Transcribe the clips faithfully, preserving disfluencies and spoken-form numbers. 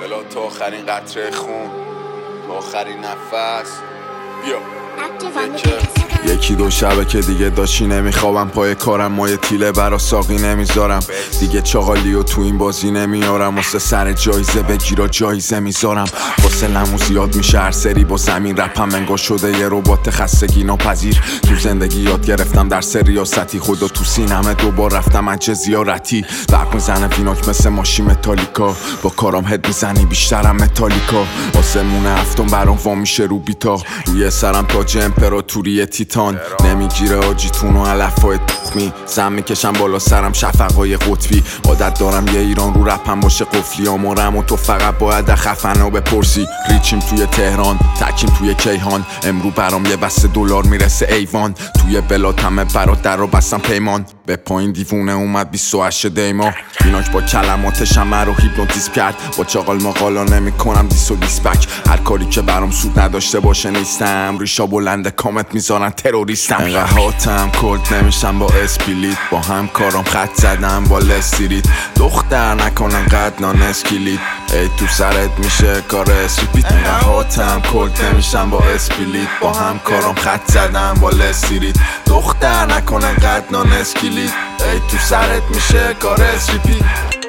بلا تا آخرین قطره خون، تا آخرین نفس. بیا یکی دو شبه که دیگه داشتی نمیخوابم، پای کارم مایه تیله برا ساقی نمیذارم، دیگه چاقالی و تو این بازی نمیارم، واسه سر جایزه بگیرا جایزه میذارم، واسه لمو زیاد میشه هر سری با زمین، رپم انگار شده یه ربات خستگی ناپذیر، تو زندگی یاد گرفتم درس ریاستی، خدا تو سینمه دوبار رفتم اجه زیارتی، برق میزنه ویناک مثل ماشین متالیکا، با کارام هد میزنی بیشترم متالیکا، آسمون هفتم برام وا میشه رو بیتا، روی سرم تاج امپراتوری تیتان، نمیگیره آجیتون و علفای تخمی، زن میکشم بالا سرم شفقای قطبی، عادت دارم یه ایران رو رپم باشه قفلی، آمارم و تو فقط باید خفنه و بپرسی، ریچیم توی تهران تکیم توی کیهان، امرو برام یه بسته دلار میرسه ایوان، توی بلاتمه برات در رو بستم پیمان، به پایین دیوونه اومد بیست و هشت دیما، بیناک با کلماتشم من رو هیپنوتیزم کرد، با چاقال مقالا نمی کنم دیس و دیسپک، هر کاری که برام سود نداشته باشه نیستم، ریشا بلنده کامت میذارن تروریستم، انقدر هاتم کلت نمیشم با اسپلیت، با هم کارام خط زدم با لستریت، دختر نکن انقدر نان اسکلیت، ای تو سرت میشه کار اسریپیت، انقدر هاتم کلت نمیشم با اسپلیت، با هم کارام خط زدم با لستریت، دختر نکن انقدر نان اسکلیت، ای تو سرت میشه کار اسریپیت.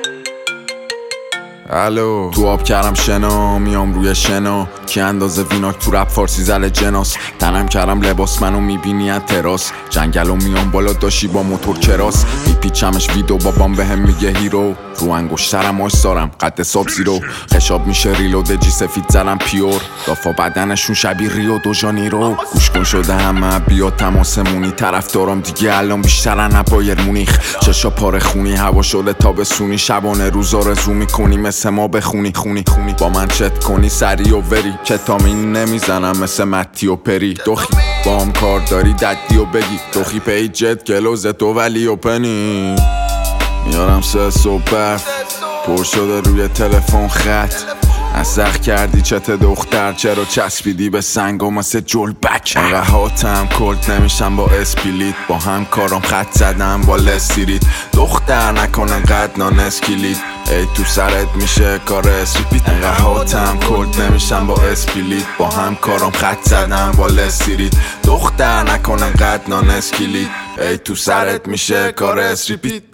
الو تو آب کردم شنا، میام روی شنا، کی اندازه ویناک تو رپ فارسی زل جناس، تنم کردم لباس منو میبینی از تراس، جنگلو میام بالا داشی با موتور کراس، میپیچمش ویدو بابام بهم میگه هیرو، رو انگشترم آش دارم قد ساب زیرو، خشاب میشه ریلود جی سفید زنم پیور، دافا بدنشون شبیه ریو دو جانیرو، گوش کن شده همه بیا تماسمونی، طرف دارم دیگه الان بیشترن بایر مونیخ، چشا پاره خونی هوا شده تابستونی، شبانه روزا رزو میکنی مثل ما بخونی خونی خونی، با من چت کنی سری و وری، کتامین نمیزنم مثل متی و پری، دوخی با هم کار داری ددی و بگی، دوخی پیجت گلوز تو ولی و پنی، میارم سه صبح برف پر شده روی تلفن خط، ازخ کردی چت دختر چرا چسبیدی به سنگا مثل جلبک، انقدر هاتم کلت نمیشم با اسپلیت، با هم کارام خط زدم با لستریت، دختر نکن انقدر نان اسکلیت، ای تو سرت میشه کار اسریپیت، انقدر هاتم کلت نمیشم با اسپلیت، با هم کارام خط زدم با لستریت، دختر نکن انقدر نان اسکلیت، ای تو سرت میشه کار اسریپیت.